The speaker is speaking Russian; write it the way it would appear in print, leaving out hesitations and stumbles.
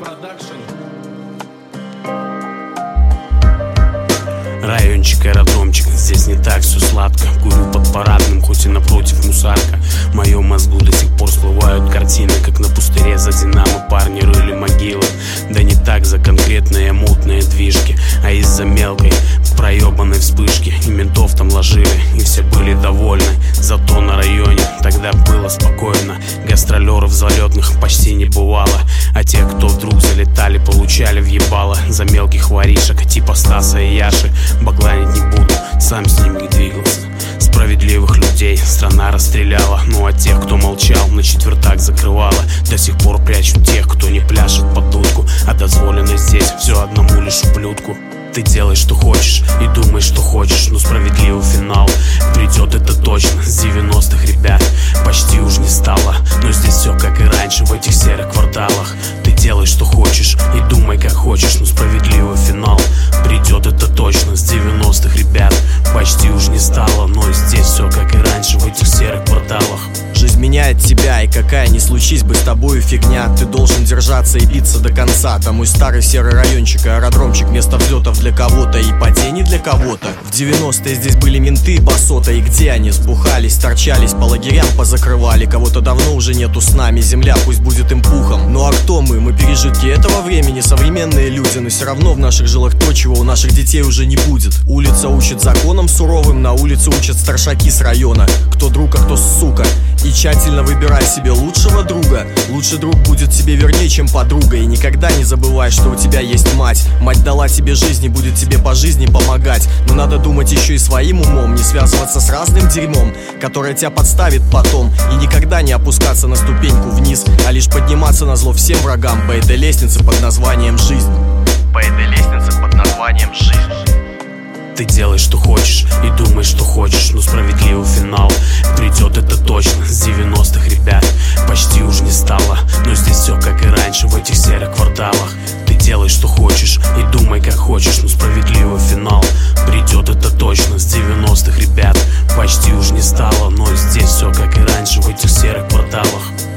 Production. Райончик, аэродромчик, здесь не так все сладко. Курю под парадным, хоть и напротив мусарка. В моем мозгу до сих пор всплывают картины, как на пустыре за Динамо парни рыли могилы. Да не так за конкретные мутные движки, а из-за мелкой проебанной вспышки. И ментов там ложили, и все были довольны. Зато на районе тогда было спокойно. Гастролеров залетных почти не бывало, а те, кто вдруг залетали, получали въебало. За мелких воришек типа Стаса и Яши бакланить не буду, сам с ними двигался. Справедливых людей страна расстреляла, ну а тех, кто молчал, на четвертак закрывала. До сих пор прячут тех, кто не пляшет под дудку, а дозволено здесь все одному лишь ублюдку. Ты делаешь, что хочешь, и думаешь, что хочешь, но справедливый финал придет, это точно. С 90-х, ребят, почти уж не стало, но здесь все как и раньше в этих серых кварталах. Ты делаешь, что хочешь, и думай, как хочешь, но справедливый финал придет, это точно. С 90-х, ребят, почти уж не стало, но здесь все как и раньше в этих серых кварталах. Жизнь меняет тебя, и какая ни случись бы с тобою фигня, ты должен держаться и биться до конца. Там мой старый серый райончик, аэродромчик, место взлетов для кого-то и падений для кого-то. В 90-е здесь были менты и басота, и где они? Сбухались, торчались, по лагерям позакрывали. Кого-то давно уже нету с нами, земля пусть будет им пухом. Ну а кто мы? Мы пережитки этого времени, современные люди. Но все равно в наших жилах то, чего у наших детей уже не будет. Улица учит законам суровым, на улице учат старшаки с района. Кто друг, а кто сука. И тщательно выбирай себе лучшего друга. Лучший друг будет тебе вернее, чем подруга. И никогда не забывай, что у тебя есть мать. Мать дала тебе жизнь и будет тебе по жизни помогать. Но надо думать еще и своим умом, не связываться с разным дерьмом, которое тебя подставит потом. И никогда не опускаться на ступеньку вниз, а лишь подниматься назло всем врагам по этой лестнице под названием жизнь. По этой лестнице под названием жизнь. Ты делаешь, что хочешь, и думаешь, что хочешь, но справедливый финал придет, это точно. С 90-х, ребят, почти уж не стало, но здесь все как и раньше в этих серых кварталах. Ты делаешь, что хочешь, и думай, как хочешь, но справедливый финал придет, это точно. С 90-х, ребят, почти уж не стало, но здесь все как и раньше в этих серых кварталах.